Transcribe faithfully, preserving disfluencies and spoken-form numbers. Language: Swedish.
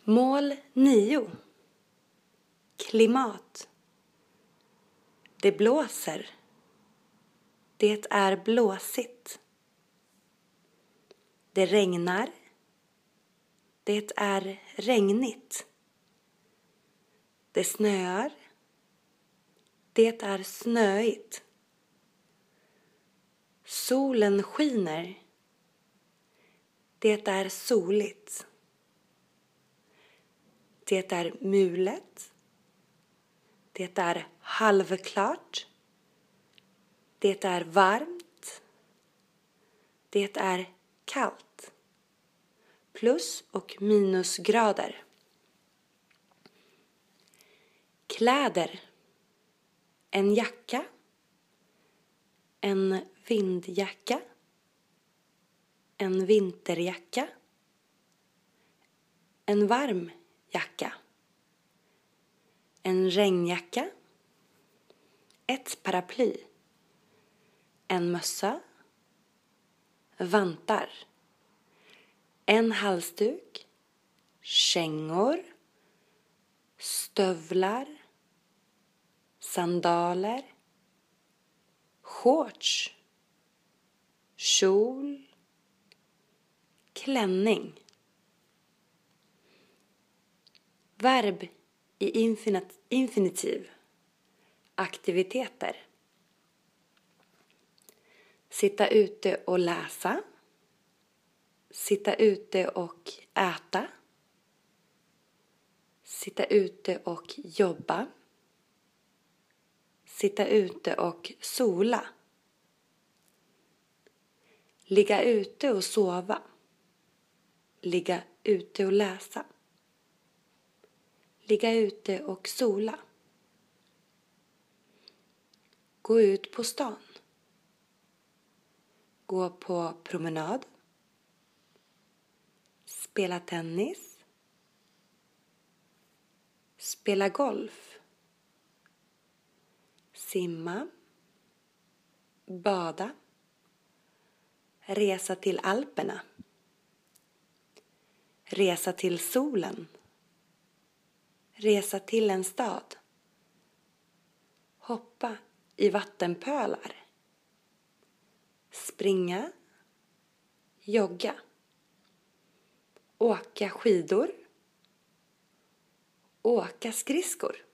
Mål nio. Klimat. Det blåser. Det är blåsigt. Det regnar. Det är regnigt. Det snöar. Det är snöigt. Solen skiner. Det är soligt. Det är mulet. Det är halvklart. Det är varmt. Det är kallt. Plus- och minusgrader. Kläder. En jacka. En vindjacka. En vinterjacka. En varm jacka. En regnjacka. Ett paraply. En mössa. Vantar. En halsduk. Kängor. Stövlar. Sandaler. Shorts. Kjol. Klänning. Verb i infinit- infinitiv. Aktiviteter. Sitta ute och läsa. Sitta ute och äta. Sitta ute och jobba. Sitta ute och sola. Ligga ute och sova. Ligga ute och läsa. Ligga ute och sola. Gå ut på stan. Gå på promenad. Spela tennis. Spela golf. Simma. Bada. Resa till Alperna. Resa till solen. Resa till en stad. Hoppa i vattenpölar. Springa. Jogga. Åka skidor. Åka skridskor.